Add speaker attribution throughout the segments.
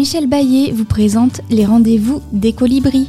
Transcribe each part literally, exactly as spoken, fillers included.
Speaker 1: Michel Baillet vous présente les rendez-vous des colibris.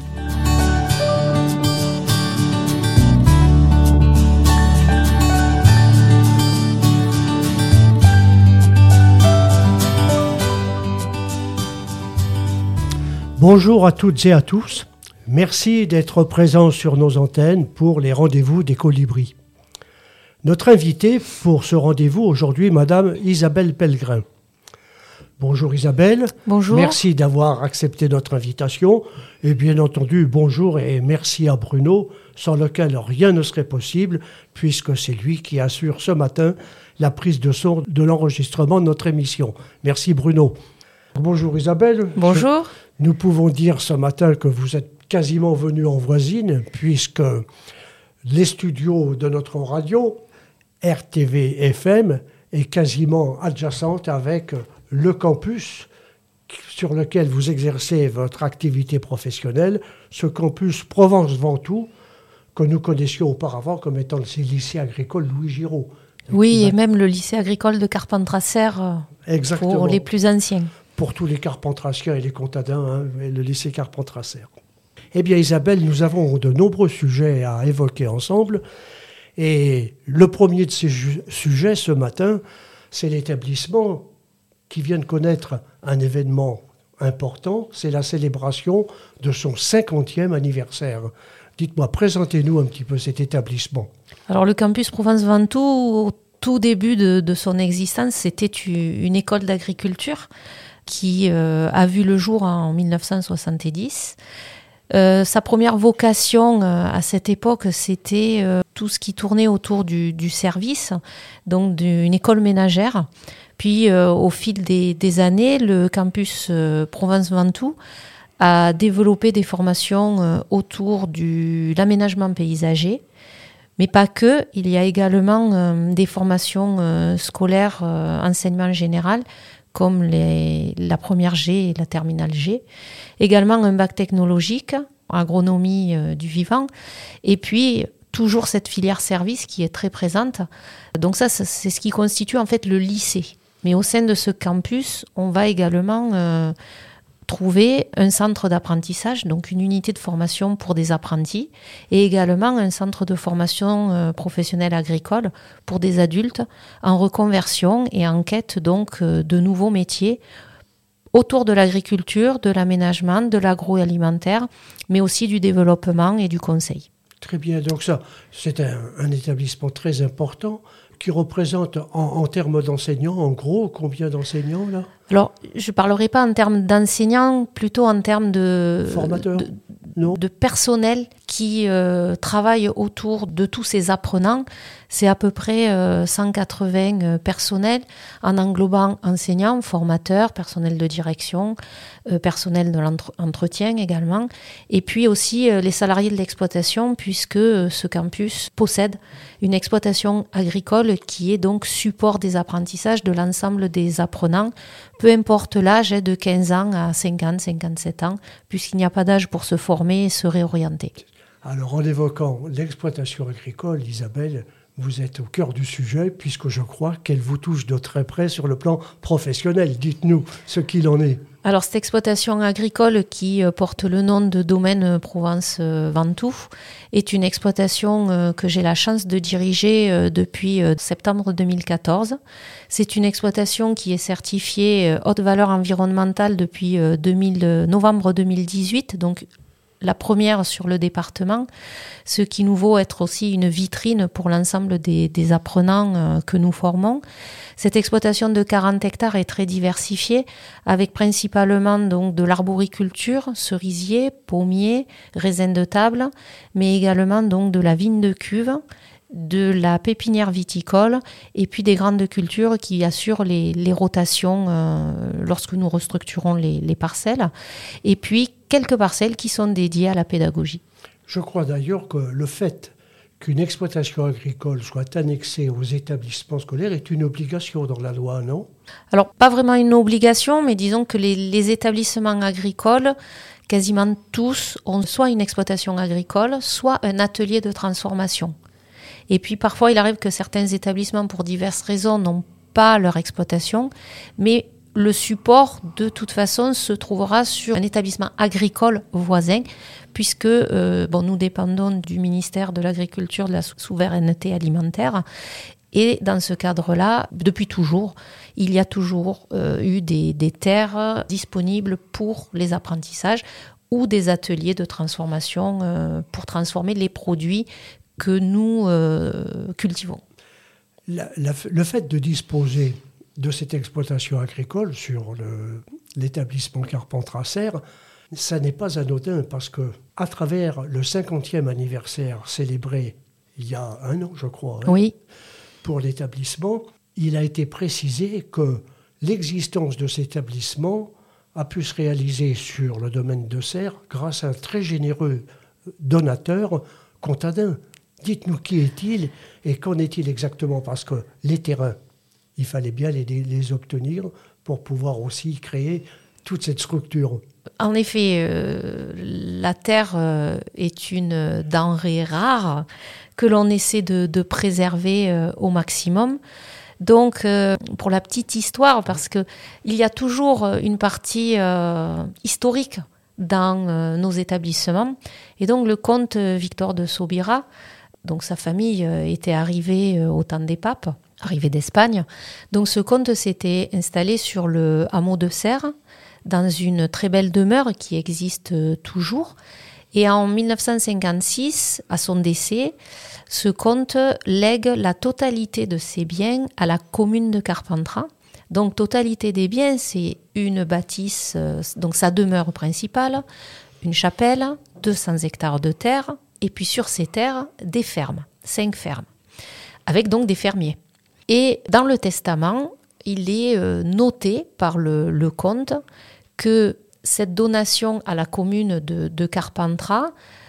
Speaker 2: Bonjour à toutes et à tous. Merci d'être présents sur nos antennes pour les rendez-vous des colibris. Notre invitée pour ce rendez-vous aujourd'hui, Madame Isabelle Pellegrin. Bonjour Isabelle.
Speaker 3: Bonjour.
Speaker 2: Merci d'avoir accepté notre invitation. Et bien entendu, bonjour et merci à Bruno, sans lequel rien ne serait possible, puisque c'est lui qui assure ce matin la prise de son de l'enregistrement de notre émission. Merci Bruno. Bonjour Isabelle.
Speaker 3: Bonjour.
Speaker 2: Je, nous pouvons dire ce matin que vous êtes quasiment venue en voisine, puisque les studios de notre radio, R T V F M, est quasiment adjacente avec le campus sur lequel vous exercez votre activité professionnelle, ce campus Provence-Ventoux, que nous connaissions auparavant comme étant le lycée agricole Louis Giraud.
Speaker 3: Oui, et même le lycée agricole de Carpentras-Serre pour les plus anciens.
Speaker 2: Pour tous les Carpentrassiens et les Comtadins, hein, et le lycée Carpentras-Serre. Eh bien Isabelle, nous avons de nombreux sujets à évoquer ensemble. Et le premier de ces ju- sujets ce matin, c'est l'établissement qui vient de connaître un événement important, c'est la célébration de son cinquantième anniversaire. Dites-moi, présentez-nous un petit peu cet établissement.
Speaker 3: Alors le campus Provence-Ventoux, au tout début de, de son existence, c'était une école d'agriculture qui euh, a vu le jour en dix-neuf cent soixante-dix. Euh, sa première vocation euh, à cette époque, c'était euh, tout ce qui tournait autour du, du service, donc d'une école ménagère. Puis, euh, au fil des, des années, le campus euh, Provence-Ventoux a développé des formations euh, autour de l'aménagement paysager, mais pas que. Il y a également euh, des formations euh, scolaires, euh, enseignement général, comme les, la première G et la terminale G. Également un bac technologique, agronomie euh, du vivant. Et puis, toujours cette filière service qui est très présente. Donc ça, c'est ce qui constitue en fait le lycée. Mais au sein de ce campus, on va également euh, trouver un centre d'apprentissage, donc une unité de formation pour des apprentis, et également un centre de formation euh, professionnelle agricole pour des adultes en reconversion et en quête donc euh, de nouveaux métiers autour de l'agriculture, de l'aménagement, de l'agroalimentaire, mais aussi du développement et du conseil.
Speaker 2: Très bien, donc ça, c'est un, un établissement très important qui représente en, en termes d'enseignants, en gros, combien d'enseignants là ?
Speaker 3: Alors, je ne parlerai pas en termes d'enseignants, plutôt en termes de,
Speaker 2: formateurs,
Speaker 3: de,
Speaker 2: non
Speaker 3: de personnel qui euh, travaille autour de tous ces apprenants. C'est à peu près euh, cent quatre-vingts euh, personnels en englobant enseignants, formateurs, personnel de direction, euh, personnel de l'entretien également, et puis aussi euh, les salariés de l'exploitation, puisque euh, ce campus possède une exploitation agricole qui est donc support des apprentissages de l'ensemble des apprenants, peu importe l'âge, de quinze ans à cinquante, cinquante-sept ans, puisqu'il n'y a pas d'âge pour se former et se réorienter.
Speaker 2: Alors, en évoquant l'exploitation agricole, Isabelle, vous êtes au cœur du sujet, puisque je crois qu'elle vous touche de très près sur le plan professionnel. Dites-nous ce qu'il en est.
Speaker 3: Alors, cette exploitation agricole qui porte le nom de domaine Provence-Ventoux est une exploitation que j'ai la chance de diriger depuis septembre deux mille quatorze. C'est une exploitation qui est certifiée haute valeur environnementale depuis deux mille, novembre deux mille dix-huit, donc la première sur le département, ce qui nous vaut être aussi une vitrine pour l'ensemble des, des apprenants euh, que nous formons. Cette exploitation de quarante hectares est très diversifiée, avec principalement donc de l'arboriculture, cerisiers, pommiers, raisins de table, mais également donc de la vigne de cuve, de la pépinière viticole et puis des grandes cultures qui assurent les, les rotations euh, lorsque nous restructurons les, les parcelles. Et puis quelques parcelles qui sont dédiées à la pédagogie.
Speaker 2: Je crois d'ailleurs que le fait qu'une exploitation agricole soit annexée aux établissements scolaires est une obligation dans la loi, non ?
Speaker 3: Alors, pas vraiment une obligation, mais disons que les, les établissements agricoles, quasiment tous, ont soit une exploitation agricole, soit un atelier de transformation. Et puis parfois, il arrive que certains établissements, pour diverses raisons, n'ont pas leur exploitation, mais le support, de toute façon, se trouvera sur un établissement agricole voisin, puisque euh, bon, nous dépendons du ministère de l'Agriculture, de la souveraineté alimentaire. Et dans ce cadre-là, depuis toujours, il y a toujours euh, eu des, des terres disponibles pour les apprentissages ou des ateliers de transformation euh, pour transformer les produits que nous euh, cultivons.
Speaker 2: La, la, le fait de disposer de cette exploitation agricole sur le, l'établissement Carpentras-Serres, ça n'est pas anodin parce que à travers le cinquantième anniversaire célébré il y a un an, je crois, hein,
Speaker 3: oui.
Speaker 2: pour l'établissement, il a été précisé que l'existence de cet établissement a pu se réaliser sur le domaine de Serres grâce à un très généreux donateur, Contadin. Dites-nous qui est-il et qu'en est-il exactement, parce que les terrains, il fallait bien les, les obtenir pour pouvoir aussi créer toute cette structure.
Speaker 3: En effet, euh, la terre euh, est une denrée rare que l'on essaie de, de préserver euh, au maximum. Donc, euh, pour la petite histoire, parce qu'il y a toujours une partie euh, historique dans euh, nos établissements. Et donc, le comte Victor de Sobira, donc sa famille euh, était arrivée euh, au temps des papes, arrivée d'Espagne. Donc, ce comte s'était installé sur le hameau de Serres, dans une très belle demeure qui existe euh, toujours. Et en dix-neuf cent cinquante-six, à son décès, ce comte lègue la totalité de ses biens à la commune de Carpentras. Donc, totalité des biens, c'est une bâtisse, euh, donc sa demeure principale, une chapelle, deux cents hectares de terre, et puis sur ces terres, des fermes, cinq fermes, avec donc des fermiers. Et dans le testament, il est euh, noté par le, le comte que cette donation à la commune de, de Carpentras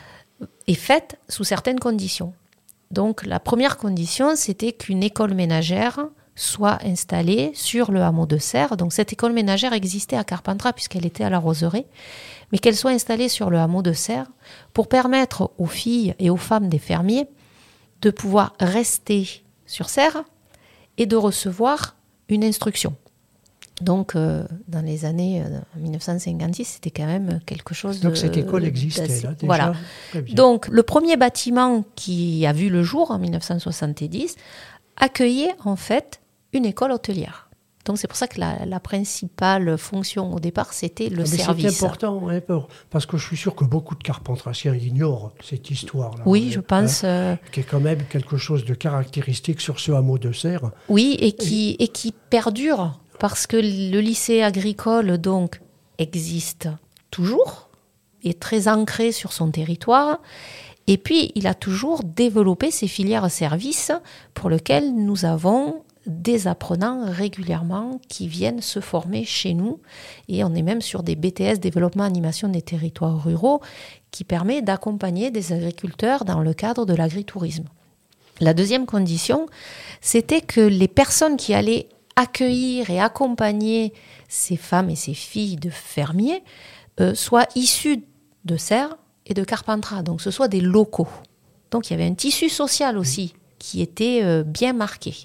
Speaker 3: est faite sous certaines conditions. Donc, la première condition, c'était qu'une école ménagère soit installée sur le hameau de Serres. Donc, cette école ménagère existait à Carpentras puisqu'elle était à la Roseraie, mais qu'elle soit installée sur le hameau de Serres pour permettre aux filles et aux femmes des fermiers de pouvoir rester sur Serres et de recevoir une instruction. Donc, euh, dans les années euh, dix-neuf cent cinquante-six, c'était quand même quelque chose de...
Speaker 2: Donc, cette école existait, là, déjà.
Speaker 3: Voilà. Donc, le premier bâtiment qui a vu le jour, en dix-neuf cent soixante-dix, accueillait, en fait, une école hôtelière. Donc, c'est pour ça que la, la principale fonction, au départ, c'était le
Speaker 2: Mais
Speaker 3: service.
Speaker 2: C'est important, hein, parce que je suis sûr que beaucoup de carpentraciens ignorent cette histoire-là.
Speaker 3: Oui, je pense...
Speaker 2: Hein,
Speaker 3: euh...
Speaker 2: qui est quand même quelque chose de caractéristique sur ce hameau de Serres.
Speaker 3: Oui, et qui, et... et qui perdure... Parce que le lycée agricole, donc, existe toujours, est très ancré sur son territoire. Et puis, il a toujours développé ses filières services pour lesquelles nous avons des apprenants régulièrement qui viennent se former chez nous. Et on est même sur des B T S, développement animation des territoires ruraux, qui permet d'accompagner des agriculteurs dans le cadre de l'agritourisme. La deuxième condition, c'était que les personnes qui allaient accueillir et accompagner ces femmes et ces filles de fermiers euh, soient issues de Serres et de Carpentras, donc ce soit des locaux. Donc il y avait un tissu social aussi qui était euh, bien marqué.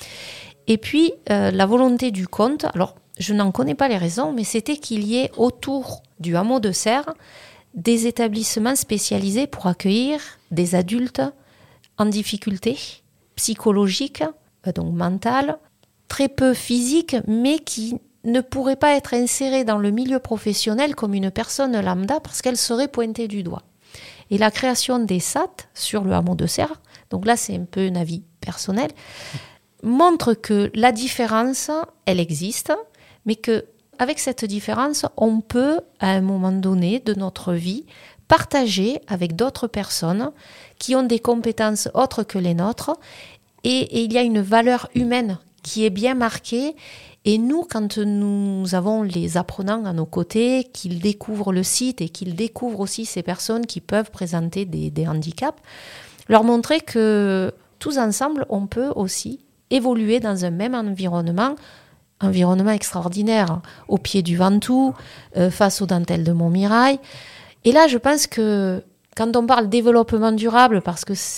Speaker 3: Et puis euh, la volonté du comte, alors je n'en connais pas les raisons, mais c'était qu'il y ait autour du hameau de Serres des établissements spécialisés pour accueillir des adultes en difficulté psychologique, euh, donc mentale, très peu physique, mais qui ne pourrait pas être insérée dans le milieu professionnel comme une personne lambda parce qu'elle serait pointée du doigt. Et la création des S A T sur le hameau de Serres, donc là c'est un peu un avis personnel, montre que la différence, elle existe, mais qu'avec cette différence, on peut, à un moment donné de notre vie, partager avec d'autres personnes qui ont des compétences autres que les nôtres, et, et il y a une valeur humaine qui est bien marqué. Et nous, quand nous avons les apprenants à nos côtés, qu'ils découvrent le site et qu'ils découvrent aussi ces personnes qui peuvent présenter des, des handicaps, leur montrer que tous ensemble, on peut aussi évoluer dans un même environnement, environnement extraordinaire, au pied du Ventoux, euh, face aux dentelles de Montmirail. Et là, je pense que quand on parle développement durable, parce que c'est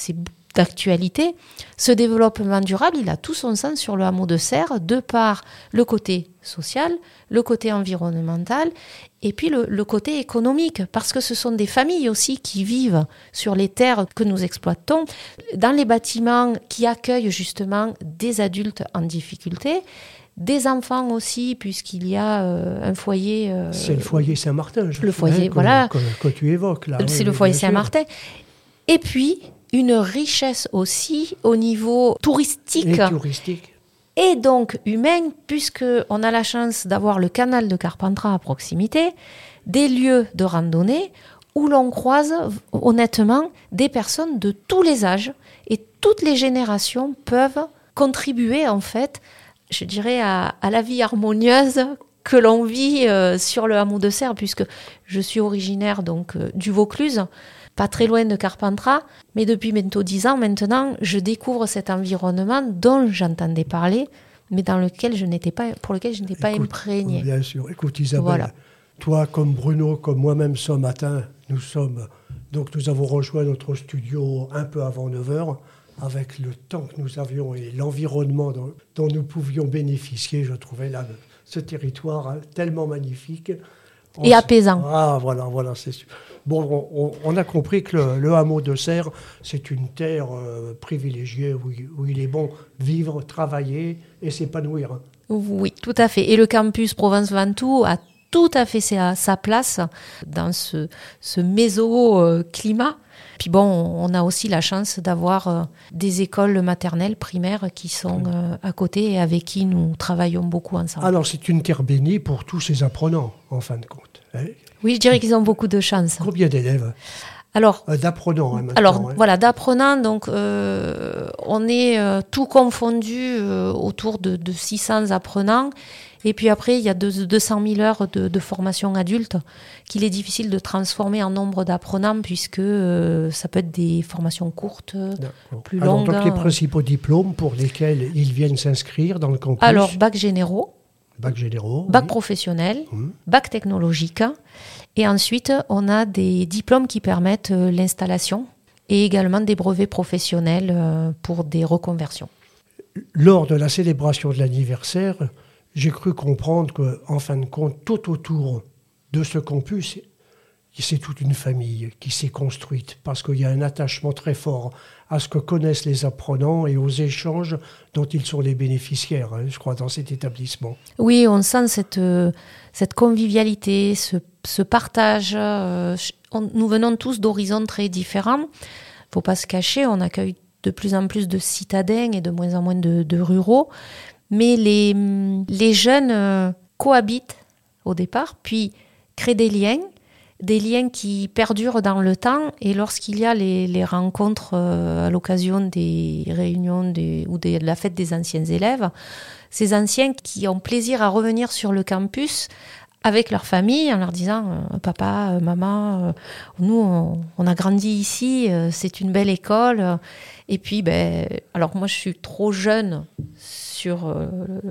Speaker 3: d'actualité. Ce développement durable, il a tout son sens sur le hameau de Serres, de par le côté social, le côté environnemental et puis le, le côté économique, parce que ce sont des familles aussi qui vivent sur les terres que nous exploitons, dans les bâtiments qui accueillent justement des adultes en difficulté, des enfants aussi, puisqu'il y a euh, un foyer... Euh,
Speaker 2: c'est le foyer Saint-Martin, je
Speaker 3: le foyer,
Speaker 2: hein,
Speaker 3: voilà.
Speaker 2: Que, que, que tu évoques là.
Speaker 3: C'est
Speaker 2: oui,
Speaker 3: le foyer
Speaker 2: bien
Speaker 3: Saint-Martin.
Speaker 2: sûr.
Speaker 3: Et puis, une richesse aussi au niveau touristique.
Speaker 2: Et touristique.
Speaker 3: Et donc humain, puisqu'on a la chance d'avoir le canal de Carpentras à proximité, des lieux de randonnée où l'on croise honnêtement des personnes de tous les âges et toutes les générations peuvent contribuer en fait, je dirais, à, à la vie harmonieuse que l'on vit euh, sur le hameau de Serres, puisque je suis originaire donc euh, du Vaucluse, pas très loin de Carpentras, mais depuis bientôt dix ans maintenant, je découvre cet environnement dont j'entendais parler, mais dans lequel je n'étais pas, pour lequel je n'étais pas
Speaker 2: Écoute,
Speaker 3: imprégnée.
Speaker 2: Bien sûr. Écoute Isabelle,
Speaker 3: Voilà.
Speaker 2: toi comme Bruno, comme moi-même ce matin, nous sommes donc nous avons rejoint notre studio un peu avant neuf heures. Avec le temps que nous avions et l'environnement dont, dont nous pouvions bénéficier, je trouvais là, ce territoire hein, tellement magnifique. On
Speaker 3: et apaisant.
Speaker 2: Ah voilà, voilà, c'est sûr. Bon, on, on a compris que le, le hameau de Serres, c'est une terre euh, privilégiée où, où il est bon vivre, travailler et s'épanouir. Hein.
Speaker 3: Oui, tout à fait. Et le campus Provence-Ventoux a tout à fait sa, sa place dans ce, ce méso-climat. Puis bon, on a aussi la chance d'avoir euh, des écoles maternelles, primaires qui sont euh, à côté et avec qui nous travaillons beaucoup ensemble.
Speaker 2: Alors, c'est une terre bénie pour tous ces apprenants, en fin de compte. Hein.
Speaker 3: Oui, je dirais qu'ils ont beaucoup de chance.
Speaker 2: Combien d'élèves ?
Speaker 3: Alors,
Speaker 2: euh, d'apprenants, hein, maintenant.
Speaker 3: Alors,
Speaker 2: hein.
Speaker 3: voilà, d'apprenants, donc, euh, on est euh, tout confondu euh, autour de, de six cents apprenants. Et puis après, il y a deux cent mille heures de, de formation adulte qu'il est difficile de transformer en nombre d'apprenants puisque euh, ça peut être des formations courtes,
Speaker 2: D'accord.
Speaker 3: plus
Speaker 2: Alors,
Speaker 3: longues.
Speaker 2: donc, les principaux diplômes pour lesquels ils viennent s'inscrire dans le campus ?
Speaker 3: Alors, bac généraux,
Speaker 2: bac généraux,
Speaker 3: bac
Speaker 2: oui.
Speaker 3: professionnel,
Speaker 2: Mmh.
Speaker 3: bac technologique. Et ensuite, on a des diplômes qui permettent euh, l'installation et également des brevets professionnels euh, pour des reconversions.
Speaker 2: Lors de la célébration de l'anniversaire, j'ai cru comprendre qu'en fin de compte, tout autour de ce campus, c'est toute une famille qui s'est construite parce qu'il y a un attachement très fort à ce que connaissent les apprenants et aux échanges dont ils sont les bénéficiaires, hein, je crois, dans cet établissement.
Speaker 3: Oui, on sent cette, euh, cette convivialité, ce, ce partage. Euh, on, nous venons tous d'horizons très différents. Il ne faut pas se cacher, on accueille de plus en plus de citadins et de moins en moins de, de ruraux. Mais les, les jeunes euh, cohabitent au départ, puis créent des liens, des liens qui perdurent dans le temps. Et lorsqu'il y a les, les rencontres euh, à l'occasion des réunions des, ou des, de la fête des anciens élèves, ces anciens qui ont plaisir à revenir sur le campus avec leur famille en leur disant euh, « Papa, euh, maman, euh, nous, on, on a grandi ici, euh, c'est une belle école. » Et puis, ben, alors moi, je suis trop jeune sur euh,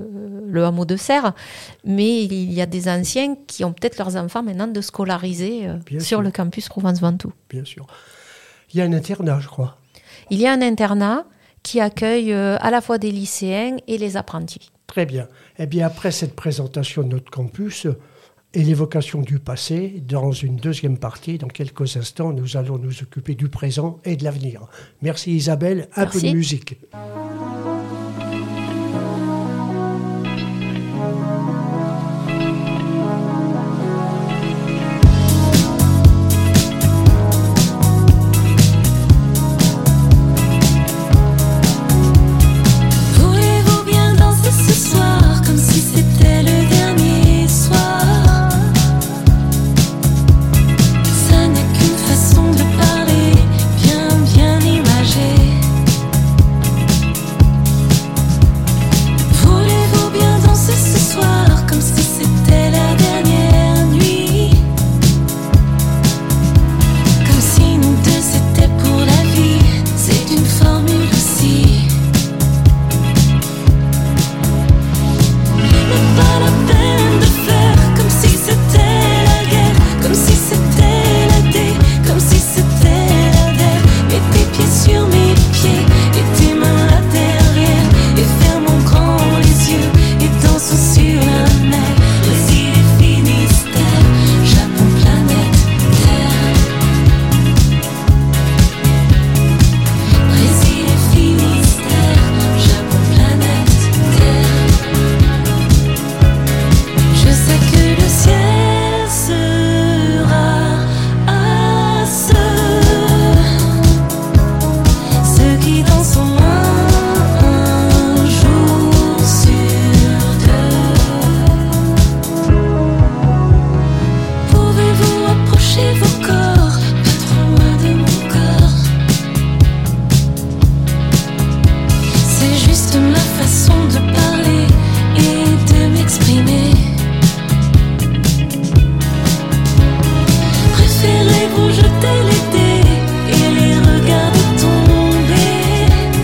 Speaker 3: le hameau de Serres, mais il y a des anciens qui ont peut-être leurs enfants maintenant de scolariser euh, sur
Speaker 2: sûr.
Speaker 3: le campus Provence-Ventoux.
Speaker 2: Bien sûr. Il y a un internat, je crois.
Speaker 3: Il y a un internat qui accueille euh, à la fois des lycéens et les apprentis.
Speaker 2: Très bien. Eh bien, après cette présentation de notre campus et l'évocation du passé, dans une deuxième partie, dans quelques instants, nous allons nous occuper du présent et de l'avenir. Merci Isabelle. Un
Speaker 3: Merci.
Speaker 2: peu de musique.
Speaker 4: Voulez-vous bien danser ce soir comme si c'était le dernier soir? Ça n'est qu'une façon de parler bien bien imagée. juste ma façon de parler et de m'exprimer. Préférez-vous jeter les dés et les regarder tomber,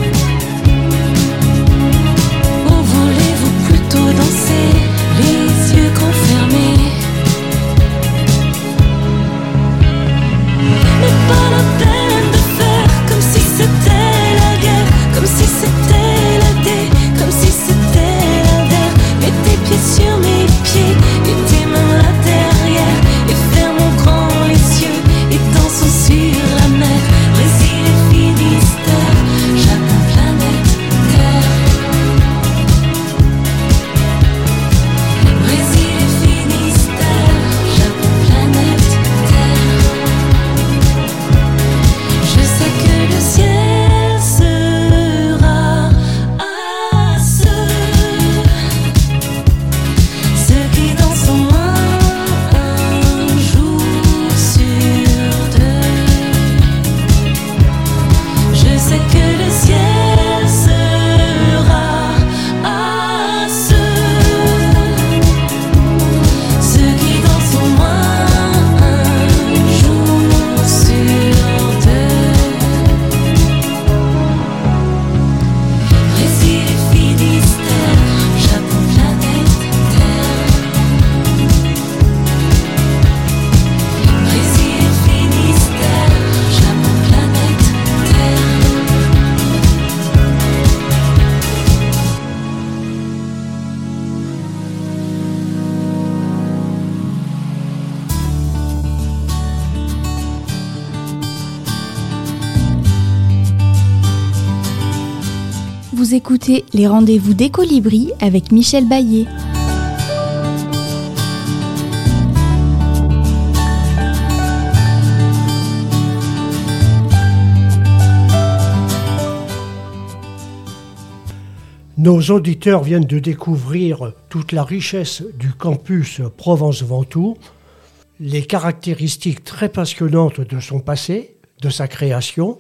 Speaker 4: ou voulez-vous plutôt danser les yeux confirmés? Mais pas la peine de faire comme si c'était la guerre, comme si c'était la dé, comme si c'était l'inverse. Mets tes pieds sur mes pieds et tes mains là derrière, et fermons grand les yeux et dansons sur la mer. Brésil et Finistère, Japon, planète Terre. Brésil et Finistère, Japon, planète Terre. Je sais que le ciel sera à ceux, ceux qui dansent au moins un jour sur deux. Je sais que le ciel sera à ceux, ceux qui dansent au moins un jour sur deux. Brésil et Finistère, Japon, planète Terre. Brésil et Finistère, Japon, planète Terre.
Speaker 1: Vous écoutez les rendez-vous des Colibris avec Michel Baillet.
Speaker 2: Nos auditeurs viennent de découvrir toute la richesse du campus Provence-Ventoux, les caractéristiques très passionnantes de son passé, de sa création,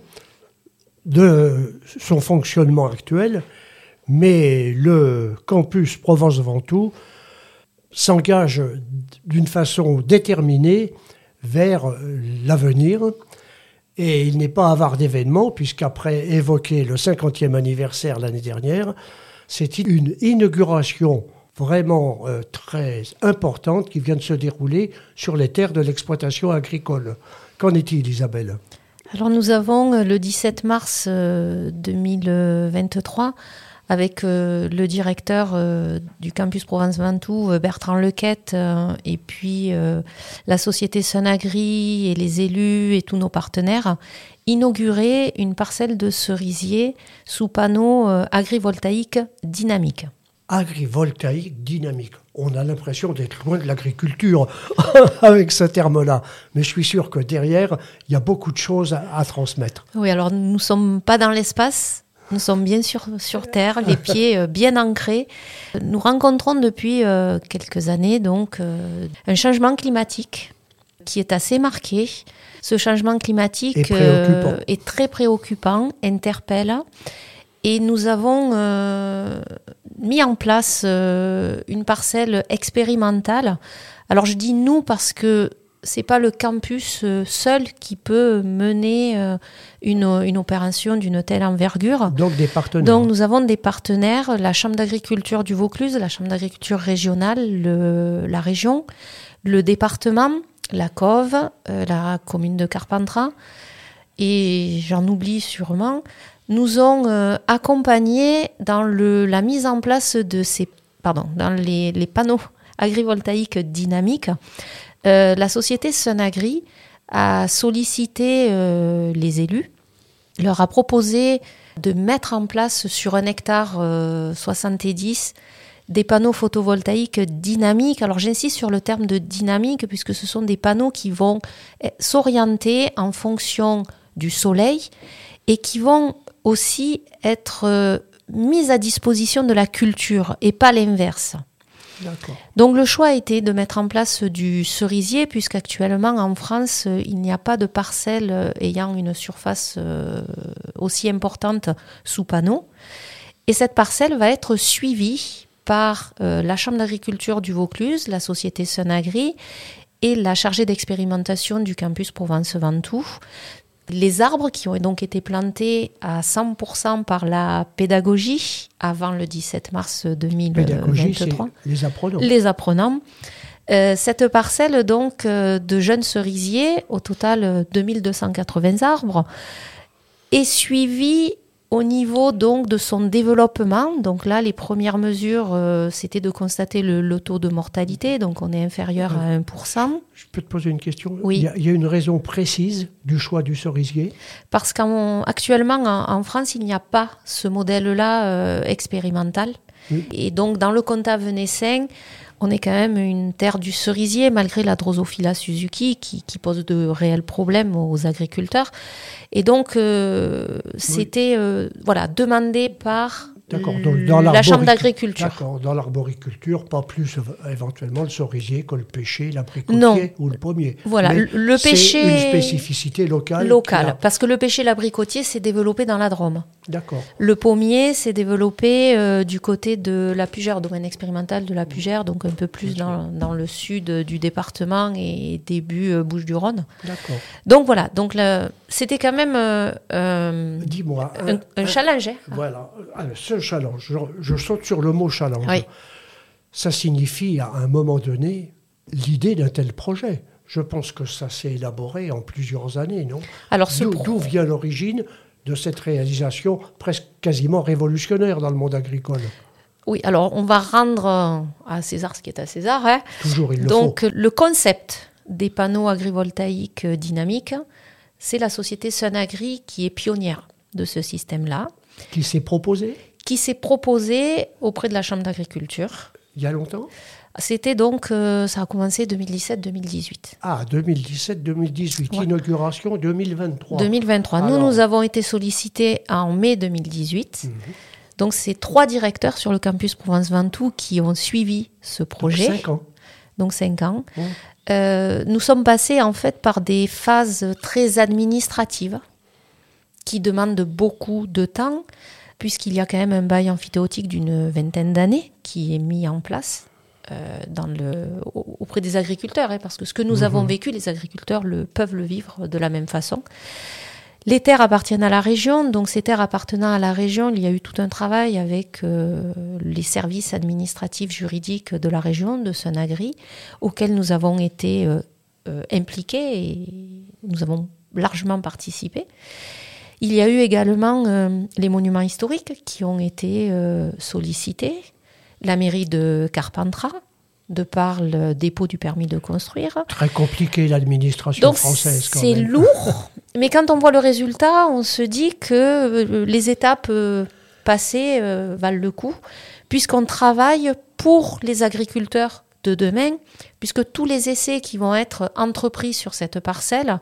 Speaker 2: de son fonctionnement actuel, mais le campus Provence-Ventoux s'engage d'une façon déterminée vers l'avenir, et il n'est pas avare d'événements, puisqu'après évoquer le cinquantième anniversaire l'année dernière, c'est une inauguration vraiment euh, très importante qui vient de se dérouler sur les terres de l'exploitation agricole. Qu'en est-il, Isabelle ?
Speaker 3: Alors nous avons euh, le dix-sept mars euh, deux mille vingt-trois avec euh, le directeur euh, du campus Provence-Ventoux, euh, Bertrand Lequette, euh, et puis euh, la société Sunagri et les élus et tous nos partenaires, inauguré une parcelle de cerisier sous panneaux euh, agrivoltaïques dynamiques.
Speaker 2: Agrivoltaïque dynamique. On a l'impression d'être loin de l'agriculture avec ce terme-là. Mais je suis sûr que derrière, il y a beaucoup de choses à, à transmettre.
Speaker 3: Oui, alors nous ne sommes pas dans l'espace, nous sommes bien sur, sur Terre, les pieds euh, bien ancrés. Nous rencontrons depuis euh, quelques années donc euh, un changement climatique qui est assez marqué. Ce changement climatique
Speaker 2: Et préoccupant.
Speaker 3: euh, est très préoccupant, interpelle. Et nous avons euh, mis en place euh, une parcelle expérimentale. Alors je dis nous parce que c'est pas le campus euh, seul qui peut mener euh, une, une opération d'une telle envergure.
Speaker 2: Donc des partenaires.
Speaker 3: Donc nous avons des partenaires, la Chambre d'agriculture du Vaucluse, la Chambre d'agriculture régionale, le, la région, le département, la C O V, euh, la commune de Carpentras, et j'en oublie sûrement, nous ont euh, accompagnés dans le, la mise en place de ces, pardon, dans les, les panneaux agrivoltaïques dynamiques. Euh, la société Sunagri a sollicité euh, les élus, leur a proposé de mettre en place sur un hectare euh, soixante-dix des panneaux photovoltaïques dynamiques. Alors j'insiste sur le terme de dynamique puisque ce sont des panneaux qui vont s'orienter en fonction du soleil et qui vont aussi être euh, mis à disposition de la culture et pas l'inverse.
Speaker 2: D'accord.
Speaker 3: Donc le choix a été de mettre en place du cerisier puisqu'actuellement en France il n'y a pas de parcelle ayant une surface euh, aussi importante sous panneau. Et cette parcelle va être suivie par euh, la Chambre d'agriculture du Vaucluse, la société Sunagri et la chargée d'expérimentation du campus Provence-Ventoux. Les arbres qui ont donc été plantés à cent pour cent par la pédagogie avant le dix-sept mars deux mille vingt-trois.
Speaker 2: Pédagogie, c'est les apprenants.
Speaker 3: Les apprenants. Euh, cette parcelle donc euh, de jeunes cerisiers, au total deux mille deux cent quatre-vingts arbres, est suivie au niveau donc de son développement. Donc là, les premières mesures, euh, c'était de constater le, le taux de mortalité, donc on est inférieur à un pour cent.
Speaker 2: Je peux te poser une question ?
Speaker 3: Oui.
Speaker 2: Il y a, il y a une raison précise du choix du cerisier ?
Speaker 3: Parce qu'actuellement, en, en France, il n'y a pas ce modèle-là euh, expérimental.
Speaker 2: Oui.
Speaker 3: Et donc, dans le comtat venessin, on est quand même une terre du cerisier, malgré la Drosophila Suzuki, qui, qui pose de réels problèmes aux agriculteurs. Et donc, euh, oui. c'était euh, voilà, demandé par
Speaker 2: D'accord, donc dans
Speaker 3: la Chambre d'agriculture.
Speaker 2: D'accord, dans l'arboriculture, pas plus euh, éventuellement le cerisier que le pêcher, l'abricotier
Speaker 3: non.
Speaker 2: ou le pommier.
Speaker 3: Voilà,
Speaker 2: mais
Speaker 3: le pêcher...
Speaker 2: c'est une spécificité locale.
Speaker 3: Locale,
Speaker 2: a...
Speaker 3: parce que le pêcher, l'abricotier, c'est développé dans la Drôme.
Speaker 2: D'accord.
Speaker 3: Le pommier, c'est développé euh, du côté de la Pugère, domaine expérimental de la Pugère, donc un peu plus dans, dans le sud du département et début euh, Bouches-du-Rhône.
Speaker 2: D'accord.
Speaker 3: Donc voilà, donc le, c'était quand même euh, euh,
Speaker 2: Dis-moi,
Speaker 3: un,
Speaker 2: un,
Speaker 3: un, un challenge. Hein.
Speaker 2: Voilà, alors, ce challenge, je, je saute sur le mot challenge.
Speaker 3: Oui.
Speaker 2: Ça signifie à un moment donné l'idée d'un tel projet. Je pense que ça s'est élaboré en plusieurs années, non ?
Speaker 3: Alors, ce
Speaker 2: D'où,
Speaker 3: pro...
Speaker 2: d'où vient l'origine de cette réalisation presque quasiment révolutionnaire dans le monde agricole ?
Speaker 3: Oui, alors on va rendre à César ce qui est à César. Hein.
Speaker 2: Toujours il le
Speaker 3: Donc,
Speaker 2: faut.
Speaker 3: le concept des panneaux agrivoltaïques dynamiques, c'est la société Sunagri qui est pionnière de ce système-là.
Speaker 2: Qui s'est proposé ?
Speaker 3: Qui s'est proposé auprès de la Chambre d'agriculture.
Speaker 2: Il y a longtemps ?
Speaker 3: C'était donc, euh, ça a commencé deux mille dix-sept deux mille dix-huit.
Speaker 2: Ah, deux mille dix-sept deux mille dix-huit,
Speaker 3: Ouais.
Speaker 2: Inauguration deux mille vingt-trois.
Speaker 3: deux mille vingt-trois.
Speaker 2: Alors...
Speaker 3: Nous, nous avons été sollicités en mai deux mille dix-huit. Mmh. Donc, c'est trois directeurs sur le campus Provence-Ventoux qui ont suivi ce projet.
Speaker 2: Donc, cinq ans.
Speaker 3: Donc, cinq ans.
Speaker 2: Mmh.
Speaker 3: Euh, nous sommes passés, en fait, par des phases très administratives qui demandent beaucoup de temps, puisqu'il y a quand même un bail amphithéotique d'une vingtaine d'années qui est mis en place euh, dans le, auprès des agriculteurs, hein, parce que ce que nous mmh. avons vécu, les agriculteurs le, peuvent le vivre de la même façon. Les terres appartiennent à la région, donc ces terres appartenant à la région, il y a eu tout un travail avec euh, les services administratifs juridiques de la région, de Sunagri, auxquels nous avons été euh, euh, impliqués et nous avons largement participé. Il y a eu également euh, les monuments historiques qui ont été euh, sollicités, la mairie de Carpentras, de par le dépôt du permis de construire.
Speaker 2: Très compliqué l'administration
Speaker 3: Donc,
Speaker 2: française quand
Speaker 3: c'est
Speaker 2: même.
Speaker 3: C'est lourd, mais quand on voit le résultat, on se dit que euh, les étapes euh, passées euh, valent le coup, puisqu'on travaille pour les agriculteurs de demain, puisque tous les essais qui vont être entrepris sur cette parcelle,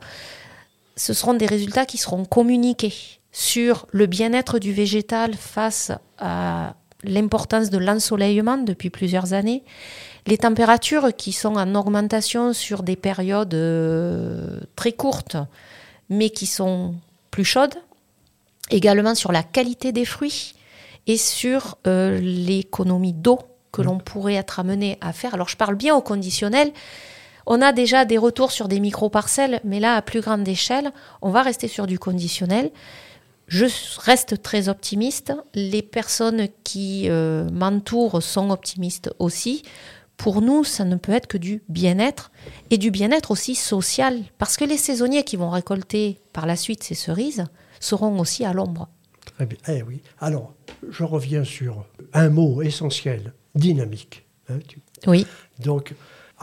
Speaker 3: ce seront des résultats qui seront communiqués sur le bien-être du végétal face à l'importance de l'ensoleillement depuis plusieurs années, les températures qui sont en augmentation sur des périodes euh, très courtes, mais qui sont plus chaudes, également sur la qualité des fruits et sur euh, l'économie d'eau que l'on pourrait être amené à faire. Alors je parle bien au conditionnel. On a déjà des retours sur des micro-parcelles, mais là, à plus grande échelle, on va rester sur du conditionnel. Je reste très optimiste. Les personnes qui euh, m'entourent sont optimistes aussi. Pour nous, ça ne peut être que du bien-être et du bien-être aussi social, parce que les saisonniers qui vont récolter par la suite ces cerises seront aussi à l'ombre.
Speaker 2: Très bien. Eh oui. Alors, je reviens sur un mot essentiel, dynamique. Hein, tu...
Speaker 3: Oui.
Speaker 2: Donc,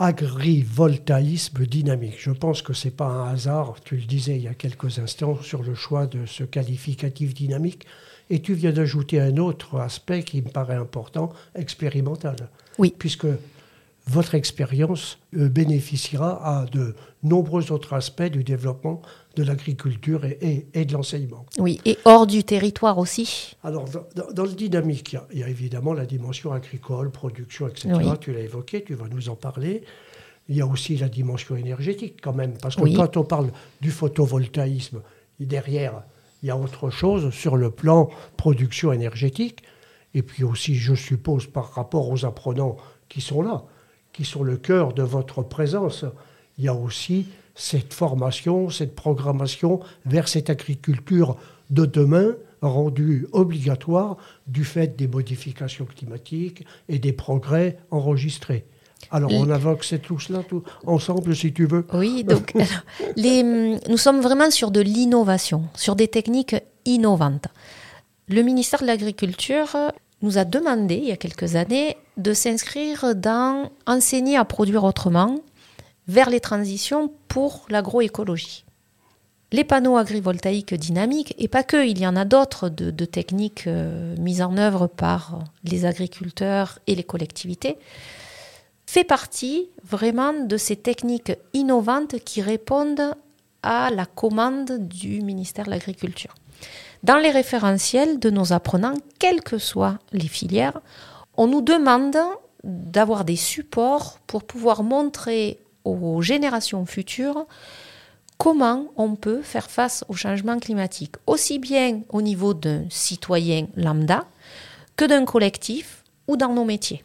Speaker 2: agrivoltaïsme dynamique. Je pense que ce n'est pas un hasard, tu le disais il y a quelques instants, sur le choix de ce qualificatif dynamique. Et tu viens d'ajouter un autre aspect qui me paraît important, expérimental.
Speaker 3: Oui.
Speaker 2: Puisque votre expérience euh, bénéficiera à de nombreux autres aspects du développement de l'agriculture et, et, et de l'enseignement.
Speaker 3: Oui, et hors du territoire aussi.
Speaker 2: Alors, dans, dans le dynamique, il y, a, il y a évidemment la dimension agricole, production, et cetera. Oui. Tu l'as évoqué, tu vas nous en parler. Il y a aussi la dimension énergétique quand même, parce que oui. quand on parle du photovoltaïsme, derrière, il y a autre chose sur le plan production énergétique. et puis aussi, je suppose, par rapport aux apprenants qui sont là, qui sont le cœur de votre présence, il y a aussi cette formation, cette programmation vers cette agriculture de demain, rendue obligatoire du fait des modifications climatiques et des progrès enregistrés. Alors, on invoque cette touche-là tout ensemble, si tu veux.
Speaker 3: Oui, donc alors, les, nous sommes vraiment sur de l'innovation, sur des techniques innovantes. Le ministère de l'Agriculture nous a demandé, il y a quelques années, de s'inscrire dans Enseigner à produire autrement vers les transitions pour l'agroécologie. Les panneaux agrivoltaïques dynamiques, et pas que, il y en a d'autres de, de techniques euh, mises en œuvre par les agriculteurs et les collectivités, fait partie vraiment de ces techniques innovantes qui répondent à la commande du ministère de l'Agriculture. Dans les référentiels de nos apprenants, quelles que soient les filières, on nous demande d'avoir des supports pour pouvoir montrer aux générations futures comment on peut faire face au changement climatique, aussi bien au niveau d'un citoyen lambda que d'un collectif ou dans nos métiers.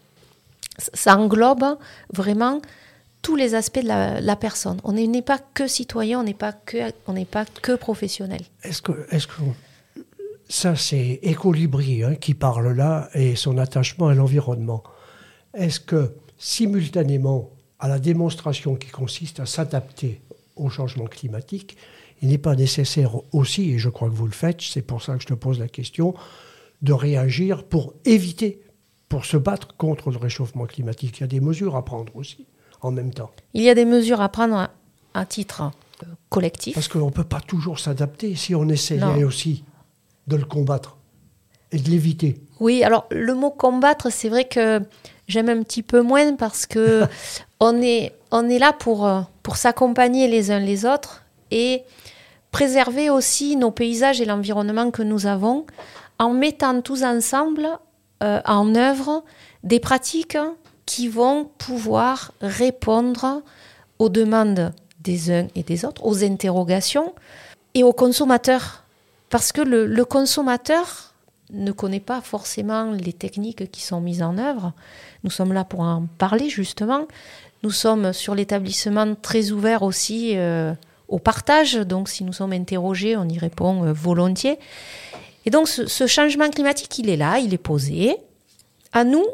Speaker 3: Ça englobe vraiment tous les aspects de la, la personne. On n'est pas que citoyen, on n'est pas que, on n'est pas que professionnel.
Speaker 2: Est-ce que, est-ce que ça, c'est Écolibri hein, qui parle là et son attachement à l'environnement. Est-ce que, simultanément à la démonstration qui consiste à s'adapter au changement climatique, il n'est pas nécessaire aussi, et je crois que vous le faites, c'est pour ça que je te pose la question, de réagir pour éviter, pour se battre contre le réchauffement climatique. Il y a des mesures à prendre aussi, en même temps.
Speaker 3: Il y a des mesures à prendre à, à titre euh, collectif.
Speaker 2: Parce qu'on ne peut pas toujours s'adapter si on essayait
Speaker 3: Non.
Speaker 2: aussi de le combattre et de l'éviter.
Speaker 3: Oui, alors le mot combattre, c'est vrai que j'aime un petit peu moins parce que on est, on est là pour, pour s'accompagner les uns les autres et préserver aussi nos paysages et l'environnement que nous avons en mettant tous ensemble euh, en œuvre des pratiques qui vont pouvoir répondre aux demandes des uns et des autres, aux interrogations et aux consommateurs. Parce que le, le consommateur ne connaît pas forcément les techniques qui sont mises en œuvre. Nous sommes là pour en parler justement. Nous sommes sur l'établissement très ouvert aussi euh, au partage. Donc si nous sommes interrogés, on y répond euh, volontiers. Et donc ce, ce changement climatique, il est là, il est posé. À nous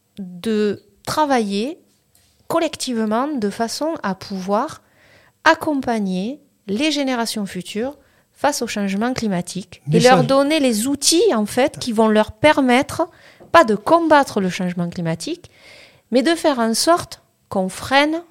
Speaker 3: de travailler collectivement de façon à pouvoir accompagner les générations futures face au changement climatique
Speaker 2: Mais
Speaker 3: et
Speaker 2: ça,
Speaker 3: leur donner les outils en fait qui vont leur permettre pas de combattre le changement climatique, mais de faire en sorte qu'on freine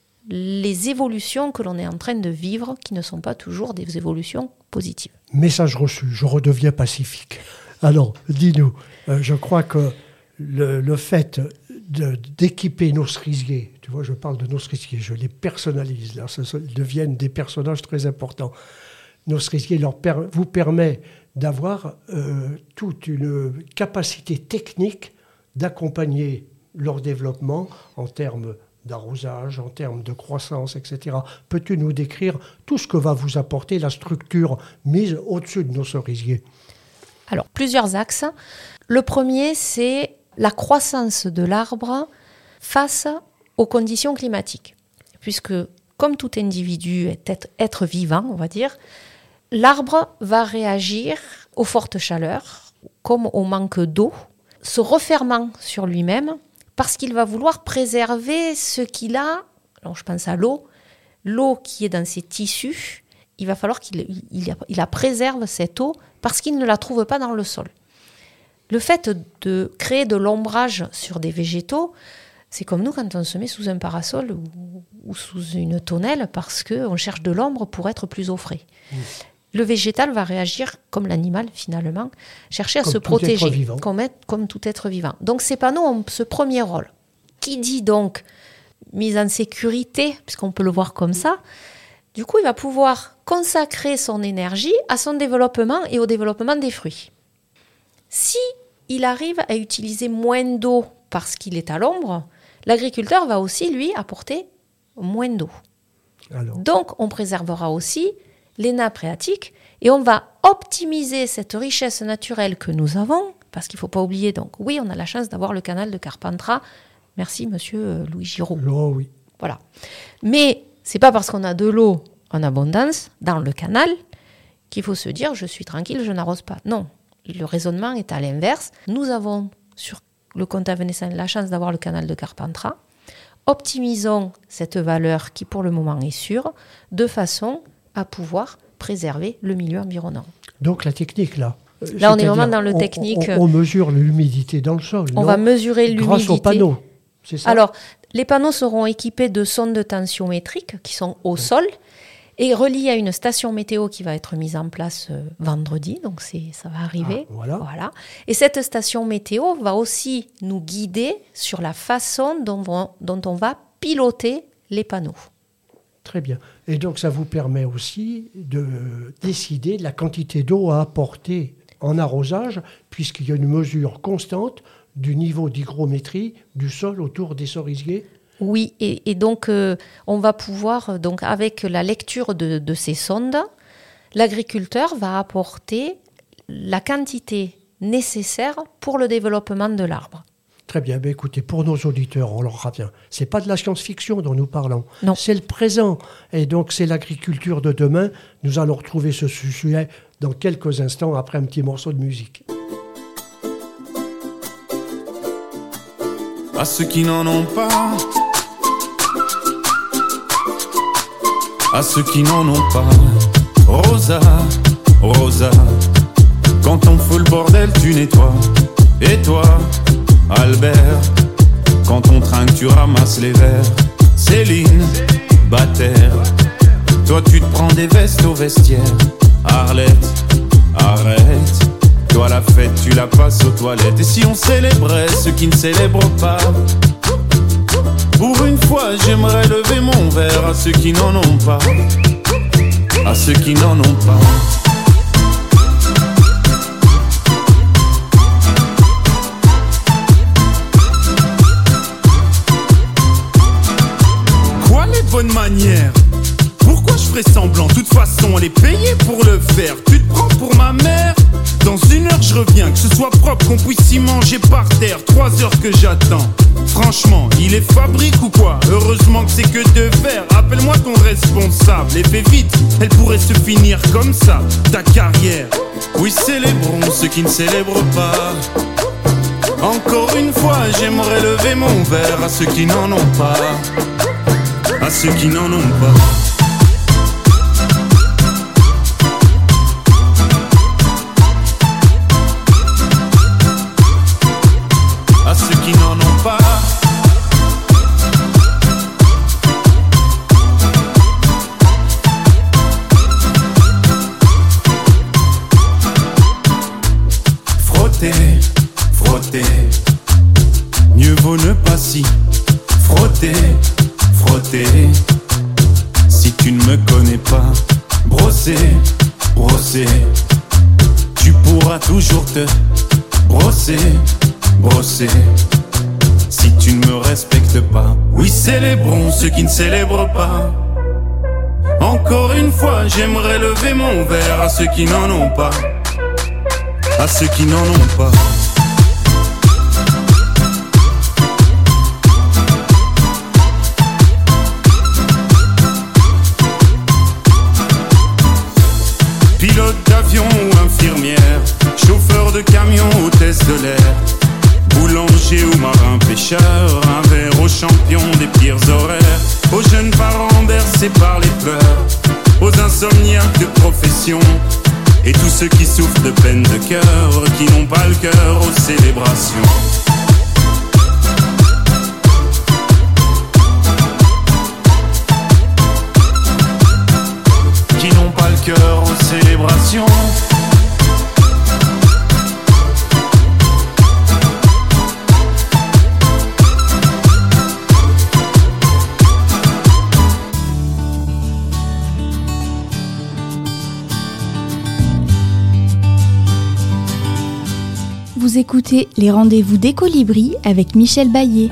Speaker 3: les évolutions que l'on est en train de vivre, qui ne sont pas toujours des évolutions positives.
Speaker 2: Message reçu, je redeviens pacifique. Alors, dis-nous, euh, je crois que le, le fait de, d'équiper nos cerisiers, tu vois, je parle de nos cerisiers, je les personnalise, là, ça, ça, ils deviennent des personnages très importants. Nos cerisiers leur per, vous permet d'avoir euh, toute une capacité technique d'accompagner leur développement en termes d'arrosage, en termes de croissance, et cetera. Peux-tu nous décrire tout ce que va vous apporter la structure mise au-dessus de nos cerisiers ?
Speaker 3: Alors, plusieurs axes. Le premier, c'est la croissance de l'arbre face aux conditions climatiques. Puisque, comme tout individu est être, être vivant, on va dire, l'arbre va réagir aux fortes chaleurs, comme au manque d'eau, se refermant sur lui-même, parce qu'il va vouloir préserver ce qu'il a. Alors je pense à l'eau, l'eau qui est dans ses tissus, il va falloir qu'il il, il, il la préserve, cette eau, parce qu'il ne la trouve pas dans le sol. Le fait de créer de l'ombrage sur des végétaux, c'est comme nous quand on se met sous un parasol ou, ou sous une tonnelle, parce qu'on cherche de l'ombre pour être plus au frais. Mmh. Le végétal va réagir comme l'animal, finalement, chercher à
Speaker 2: comme
Speaker 3: se protéger,
Speaker 2: comme,
Speaker 3: être, comme tout être vivant. Donc, ces panneaux ont ce premier rôle. Qui dit donc mise en sécurité, puisqu'on peut le voir comme ça, du coup, il va pouvoir consacrer son énergie à son développement et au développement des fruits. Si il arrive à utiliser moins d'eau parce qu'il est à l'ombre, l'agriculteur va aussi, lui, apporter moins d'eau. Alors. Donc, on préservera aussi les nappes phréatiques et on va optimiser cette richesse naturelle que nous avons parce qu'il ne faut pas oublier, donc oui, on a la chance d'avoir le canal de Carpentras. Merci, monsieur Louis Giraud.
Speaker 2: L'eau, oui.
Speaker 3: Voilà. Mais ce n'est pas parce qu'on a de l'eau en abondance dans le canal qu'il faut se dire « je suis tranquille, je n'arrose pas ». Non, le raisonnement est à l'inverse. Nous avons sur le comte Avenessant la chance d'avoir le canal de Carpentras. Optimisons cette valeur qui pour le moment est sûre, de façon à pouvoir préserver le milieu environnant.
Speaker 2: Donc la technique là.
Speaker 3: Là, on est vraiment dans le
Speaker 2: on,
Speaker 3: technique.
Speaker 2: On, on mesure l'humidité dans le sol.
Speaker 3: On
Speaker 2: non
Speaker 3: va mesurer l'humidité.
Speaker 2: Grâce aux panneaux, c'est ça?
Speaker 3: Alors, les panneaux seront équipés de sondes de tensiométriques qui sont au sol et reliés à une station météo qui va être mise en place euh, vendredi. Donc, c'est, ça va arriver.
Speaker 2: Ah, voilà.
Speaker 3: Voilà. Et cette station météo va aussi nous guider sur la façon dont, vont, dont on va piloter les panneaux.
Speaker 2: Très bien. Et donc, ça vous permet aussi de décider de la quantité d'eau à apporter en arrosage, puisqu'il y a une mesure constante du niveau d'hygrométrie du sol autour des cerisiers.
Speaker 3: Oui, et, et donc euh, on va pouvoir, donc avec la lecture de, de ces sondes, l'agriculteur va apporter la quantité nécessaire pour le développement de l'arbre.
Speaker 2: Très bien. Ben écoutez, pour nos auditeurs, on leur revient. C'est pas de la science-fiction dont nous parlons.
Speaker 3: Non.
Speaker 2: C'est le présent. Et donc, c'est l'agriculture de demain. Nous allons retrouver ce sujet dans quelques instants après un petit morceau de musique.
Speaker 5: À ceux qui n'en ont pas, à ceux qui n'en ont pas, Rosa, Rosa, quand on fout le bordel, tu nettoies. Et toi, Albert, quand on trinque, tu ramasses les verres. Céline, Bataire, toi tu te prends des vestes au vestiaire. Arlette, arrête, toi la fête tu la passes aux toilettes. Et si on célébrait ceux qui ne célèbrent pas, pour une fois j'aimerais lever mon verre à ceux qui n'en ont pas, à ceux qui n'en ont pas. Bonne manière. Pourquoi je ferais semblant? De toute façon, elle est payée pour le faire. Tu te prends pour ma mère? Dans une heure, je reviens. Que ce soit propre, qu'on puisse y manger par terre. Trois heures que j'attends. Franchement, il est fabrique ou quoi? Heureusement que c'est que de verre. Appelle-moi ton responsable. Et fais vite, elle pourrait se finir comme ça. Ta carrière. Oui, célébrons ceux qui ne célèbrent pas. Encore une fois, j'aimerais lever mon verre à ceux qui n'en ont pas, à ceux qui n'en ont pas. À ceux qui n'en ont pas. Frotter, frotter, mieux vaut ne pas s'y frotter. Frotter, si tu ne me connais pas, brosser, brosser, tu pourras toujours te brosser, brosser, si tu ne me respectes pas. Oui, célébrons ceux qui ne célèbrent pas. Encore une fois, j'aimerais lever mon verre à ceux qui n'en ont pas, à ceux qui n'en ont pas. Pilote d'avion ou infirmière, chauffeur de camion, hôtesse de l'air, boulanger ou marin pêcheur, un verre aux champions des pires horaires, aux jeunes parents bercés par les pleurs, aux insomniaques de profession, et tous ceux qui souffrent de peine de cœur, qui n'ont pas le cœur aux célébrations. Qui n'ont pas le cœur aux célébrations.
Speaker 1: Vous écoutez les rendez-vous des Colibris avec Michel Baillet.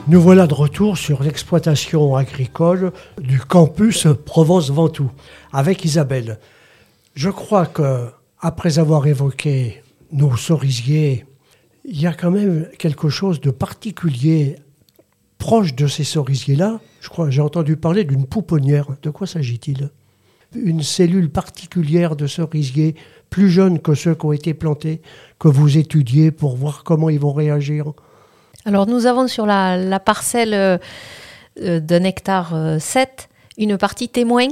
Speaker 2: Nous voilà de retour sur l'exploitation agricole du campus Provence-Ventoux avec Isabelle. Je crois que après avoir évoqué nos cerisiers, il y a quand même quelque chose de particulier proche de ces cerisiers-là. Je crois, j'ai entendu parler d'une pouponnière. De quoi s'agit-il ? Une cellule particulière de cerisiers, plus jeune que ceux qui ont été plantés, que vous étudiez pour voir comment ils vont réagir.
Speaker 3: Alors nous avons sur la, la parcelle euh, d'un hectare euh, sept une partie témoin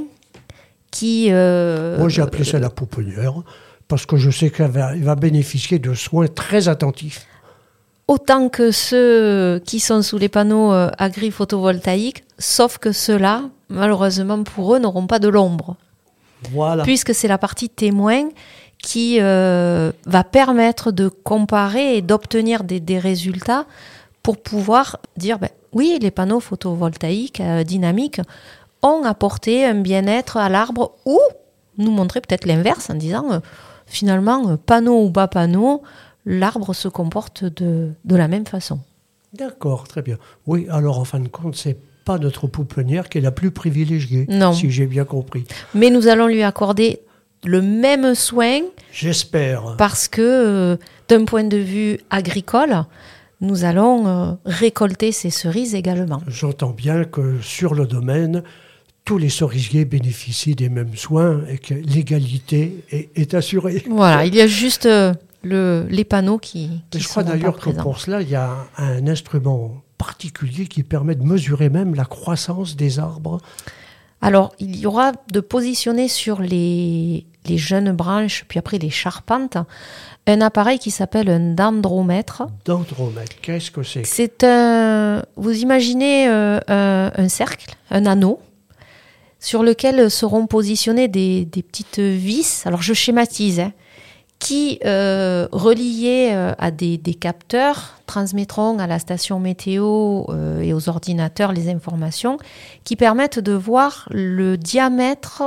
Speaker 3: qui... Euh,
Speaker 2: Moi j'ai appelé ça la pouponnière parce que je sais qu'elle va, elle va bénéficier de soins très attentifs.
Speaker 3: Autant que ceux qui sont sous les panneaux euh, agri-photovoltaïques, sauf que ceux-là, malheureusement pour eux, n'auront pas de l'ombre.
Speaker 2: Voilà.
Speaker 3: Puisque c'est la partie témoin qui euh, va permettre de comparer et d'obtenir des, des résultats pour pouvoir dire, ben, oui, les panneaux photovoltaïques euh, dynamiques ont apporté un bien-être à l'arbre, ou nous montrer peut-être l'inverse en disant, euh, finalement, euh, panneau ou bas panneau, l'arbre se comporte de, de la même façon.
Speaker 2: D'accord, très bien. Oui, alors en fin de compte, c'est pas notre pouponnière qui est la plus privilégiée,
Speaker 3: non.
Speaker 2: Si j'ai bien compris.
Speaker 3: Mais nous allons lui accorder le même soin.
Speaker 2: J'espère.
Speaker 3: Parce que, euh, d'un point de vue agricole, nous allons euh, récolter ces cerises également.
Speaker 2: J'entends bien que sur le domaine, tous les cerisiers bénéficient des mêmes soins et que l'égalité est, est assurée.
Speaker 3: Voilà, il y a juste euh, le, les panneaux qui, qui
Speaker 2: je
Speaker 3: sont
Speaker 2: crois d'ailleurs
Speaker 3: pas
Speaker 2: que
Speaker 3: présents.
Speaker 2: pour cela, il y a un, un instrument particulier qui permet de mesurer même la croissance des arbres.
Speaker 3: Alors, il y aura de positionner sur les, les jeunes branches, puis après les charpentes, un appareil qui s'appelle un dendromètre.
Speaker 2: Dendromètre, qu'est-ce que c'est ?
Speaker 3: C'est un... Vous imaginez euh, un, un cercle, un anneau, sur lequel seront positionnées des, des petites vis, alors je schématise, hein, qui, euh, reliés euh, à des, des capteurs, transmettront à la station météo euh, et aux ordinateurs les informations qui permettent de voir le diamètre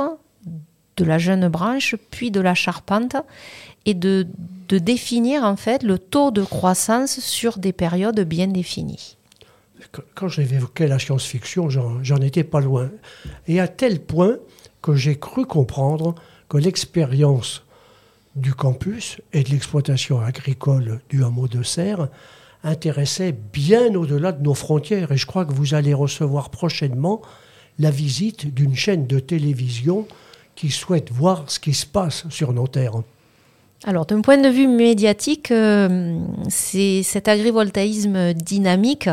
Speaker 3: de la jeune branche, puis de la charpente, et de, de définir en fait le taux de croissance sur des périodes bien définies.
Speaker 2: Quand j'évoquais la science-fiction, j'en, j'en étais pas loin. Et à tel point que j'ai cru comprendre que l'expérience du campus et de l'exploitation agricole du hameau de Serres intéressait bien au-delà de nos frontières. Et je crois que vous allez recevoir prochainement la visite d'une chaîne de télévision qui souhaite voir ce qui se passe sur nos terres.
Speaker 3: Alors, d'un point de vue médiatique, euh, c'est, cet agrivoltaïsme dynamique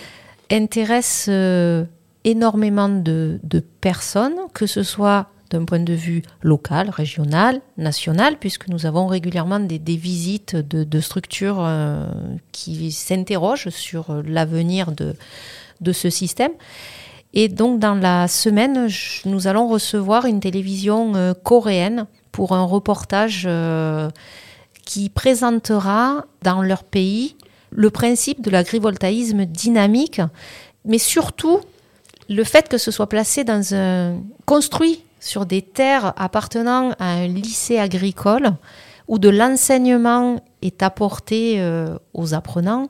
Speaker 3: intéresse euh, énormément de, de personnes, que ce soit d'un point de vue local, régional, national, puisque nous avons régulièrement des, des visites de, de structures euh, qui s'interrogent sur l'avenir de, de ce système. Et donc, dans la semaine, je, nous allons recevoir une télévision euh, coréenne pour un reportage euh, qui présentera dans leur pays le principe de l'agrivoltaïsme dynamique, mais surtout le fait que ce soit placé dans un... construit sur des terres appartenant à un lycée agricole où de l'enseignement est apporté euh, aux apprenants,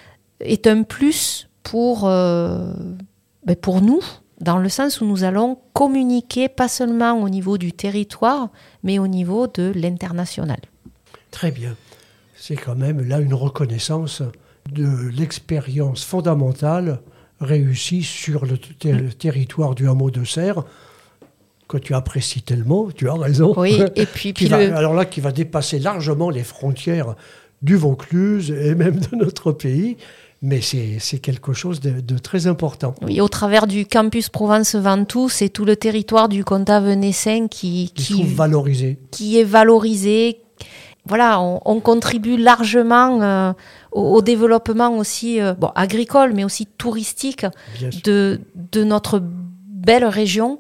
Speaker 3: est un plus pour, euh, ben pour nous, dans le sens où nous allons communiquer pas seulement au niveau du territoire, mais au niveau de l'international.
Speaker 2: Très bien. C'est quand même là une reconnaissance de l'expérience fondamentale réussie sur le, ter- le territoire du hameau de Serres, que tu apprécies tellement, tu as raison.
Speaker 3: Oui, et puis...
Speaker 2: qui
Speaker 3: puis
Speaker 2: va,
Speaker 3: le...
Speaker 2: Alors là, qui va dépasser largement les frontières du Vaucluse et même de notre pays. Mais c'est, c'est quelque chose de, de très important.
Speaker 3: Oui, au travers du campus Provence-Ventoux, c'est tout le territoire du comtat venessin qui,
Speaker 2: Qui,
Speaker 3: qui,
Speaker 2: trouve valorisé.
Speaker 3: qui est valorisé. Voilà, on, on contribue largement euh, au, au développement aussi euh, bon, agricole, mais aussi touristique de, de notre belle région.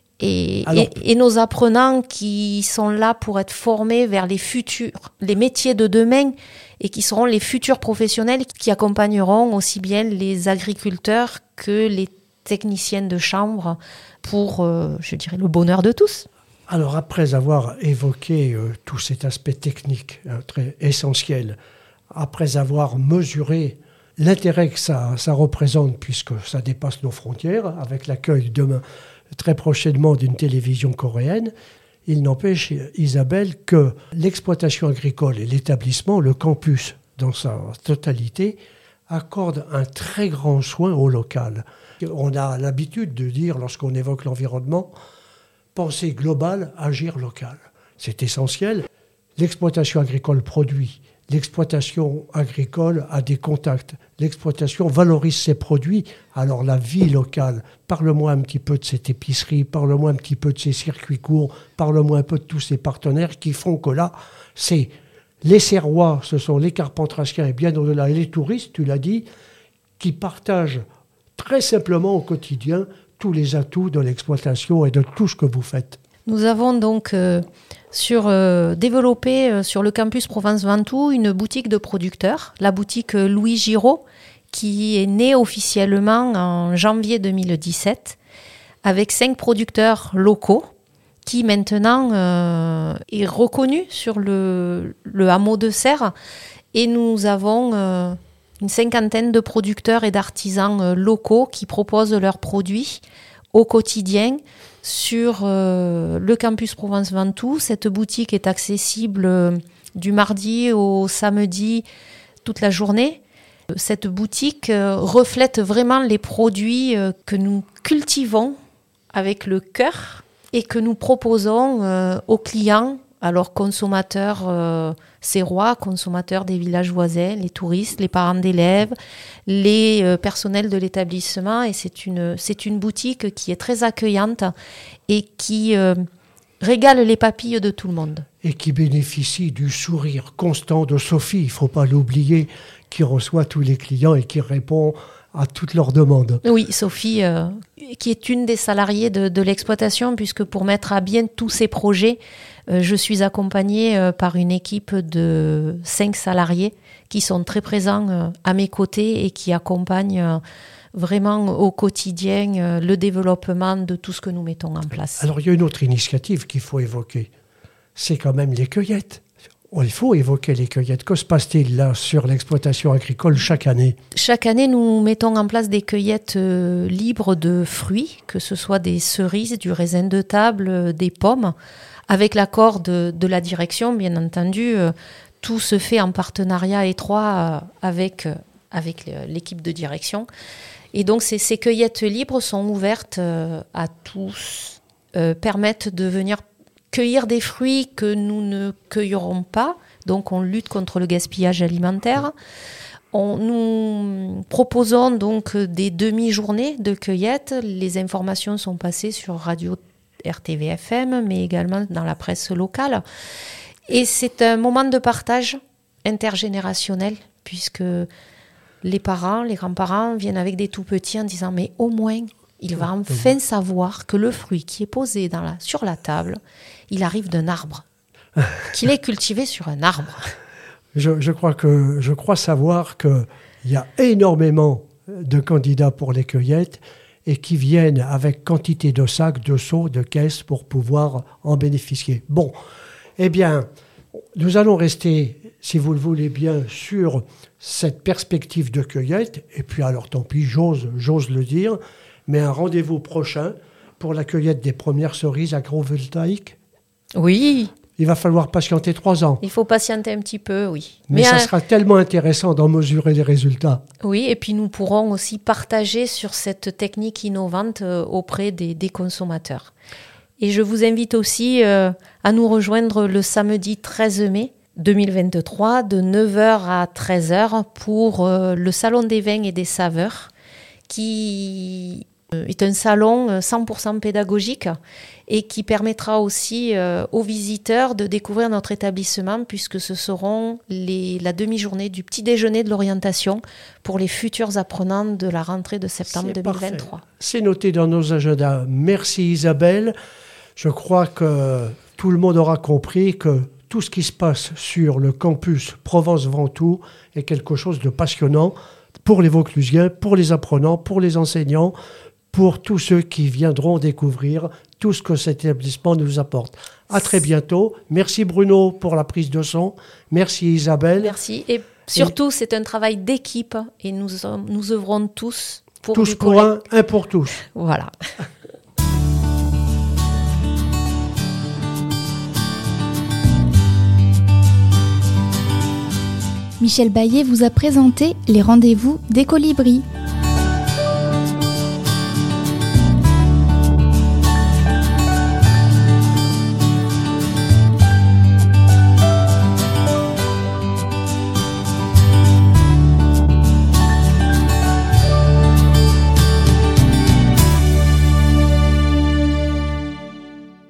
Speaker 3: Et, Alors, et, et nos apprenants qui sont là pour être formés vers les futurs, les métiers de demain, et qui seront les futurs professionnels qui accompagneront aussi bien les agriculteurs que les techniciens de chambre pour, euh, je dirais, le bonheur de tous.
Speaker 2: Alors, après avoir évoqué euh, tout cet aspect technique hein, très essentiel, après avoir mesuré l'intérêt que ça, ça représente, puisque ça dépasse nos frontières, avec l'accueil demain, très prochainement, d'une télévision coréenne, il n'empêche, Isabelle, que l'exploitation agricole et l'établissement, le campus dans sa totalité, accordent un très grand soin au local. On a l'habitude de dire, lorsqu'on évoque l'environnement, penser global, agir local. C'est essentiel. L'exploitation agricole produit. L'exploitation agricole a des contacts. L'exploitation valorise ses produits. Alors la vie locale, parle-moi un petit peu de cette épicerie, parle-moi un petit peu de ces circuits courts, parle-moi un peu de tous ces partenaires qui font que là, c'est les Serrois, ce sont les Carpentraciens et bien au-delà, et les touristes, tu l'as dit, qui partagent très simplement au quotidien tous les atouts de l'exploitation et de tout ce que vous faites.
Speaker 3: Nous avons donc euh, sur, euh, développé euh, sur le campus Provence-Ventoux une boutique de producteurs, la boutique euh, Louis Giraud, qui est née officiellement en janvier deux mille dix-sept, avec cinq producteurs locaux, qui maintenant euh, est reconnu sur le, le hameau de Serres. Et nous avons euh, une cinquantaine de producteurs et d'artisans euh, locaux qui proposent leurs produits au quotidien sur euh, le campus Provence-Ventoux. Cette boutique est accessible euh, du mardi au samedi toute la journée. Cette boutique euh, reflète vraiment les produits euh, que nous cultivons avec le cœur et que nous proposons euh, aux clients, alors consommateurs euh, serrois, consommateurs des villages voisins, les touristes, les parents d'élèves, les euh, personnels de l'établissement. Et c'est une, c'est une boutique qui est très accueillante et qui euh, régale les papilles de tout le monde.
Speaker 2: Et qui bénéficie du sourire constant de Sophie, il ne faut pas l'oublier, qui reçoit tous les clients et qui répond à toutes leurs demandes.
Speaker 3: Oui, Sophie, euh, qui est une des salariées de, de l'exploitation, puisque pour mettre à bien tous ces projets, euh, je suis accompagnée euh, par une équipe de cinq salariés qui sont très présents euh, à mes côtés et qui accompagnent euh, vraiment au quotidien euh, le développement de tout ce que nous mettons en place.
Speaker 2: Alors, il y a une autre initiative qu'il faut évoquer, c'est quand même les cueillettes. Il faut évoquer les cueillettes. Que se passe-t-il là sur l'exploitation agricole chaque année ?
Speaker 3: Chaque année, nous mettons en place des cueillettes euh, libres de fruits, que ce soit des cerises, du raisin de table, euh, des pommes, avec l'accord de, de la direction, bien entendu. Euh, tout se fait en partenariat étroit euh, avec, euh, avec l'équipe de direction. Et donc, ces, ces cueillettes libres sont ouvertes euh, à tous, euh, permettent de venir cueillir des fruits que nous ne cueillerons pas, donc on lutte contre le gaspillage alimentaire. On, nous proposons donc des demi-journées de cueillette. Les informations sont passées sur Radio R T V F M, mais également dans la presse locale. Et c'est un moment de partage intergénérationnel, puisque les parents, les grands-parents viennent avec des tout-petits en disant « mais au moins, il va enfin savoir que le fruit qui est posé dans la, sur la table, il arrive d'un arbre, qu'il est cultivé sur un arbre. »
Speaker 2: Je, je, crois que, je crois savoir qu'il y a énormément de candidats pour les cueillettes et qui viennent avec quantité de sacs, de seaux, de caisses pour pouvoir en bénéficier. Bon, eh bien, nous allons rester, si vous le voulez bien, sur cette perspective de cueillette. Et puis alors, tant pis, j'ose, j'ose le dire, mais un rendez-vous prochain pour la cueillette des premières cerises agrovoltaïques.
Speaker 3: Oui.
Speaker 2: Il va falloir patienter trois ans.
Speaker 3: Il faut patienter un petit peu, oui.
Speaker 2: Mais, Mais ça
Speaker 3: un...
Speaker 2: sera tellement intéressant d'en mesurer les résultats.
Speaker 3: Oui, et puis nous pourrons aussi partager sur cette technique innovante euh, auprès des, des consommateurs. Et je vous invite aussi euh, à nous rejoindre le samedi treize mai deux mille vingt-trois de neuf heures à treize heures pour euh, le Salon des vins et des saveurs qui est un salon cent pour cent pédagogique et qui permettra aussi euh, aux visiteurs de découvrir notre établissement, puisque ce seront les, la demi-journée du petit déjeuner de l'orientation pour les futurs apprenants de la rentrée de septembre deux mille vingt-trois.
Speaker 2: Parfait. C'est noté dans nos agendas. Merci Isabelle. Je crois que tout le monde aura compris que tout ce qui se passe sur le campus Provence-Ventoux est quelque chose de passionnant pour les Vauclusiens, pour les apprenants, pour les enseignants, pour tous ceux qui viendront découvrir tout ce que cet établissement nous apporte. À très bientôt. Merci Bruno pour la prise de son. Merci Isabelle.
Speaker 3: Merci. Et Surtout, c'est un travail d'équipe et nous, nous œuvrons tous pour
Speaker 2: tous
Speaker 3: du
Speaker 2: pour
Speaker 3: collectif.
Speaker 2: un, un pour tous.
Speaker 3: Voilà.
Speaker 1: Michel Baillet vous a présenté les rendez-vous des colibris.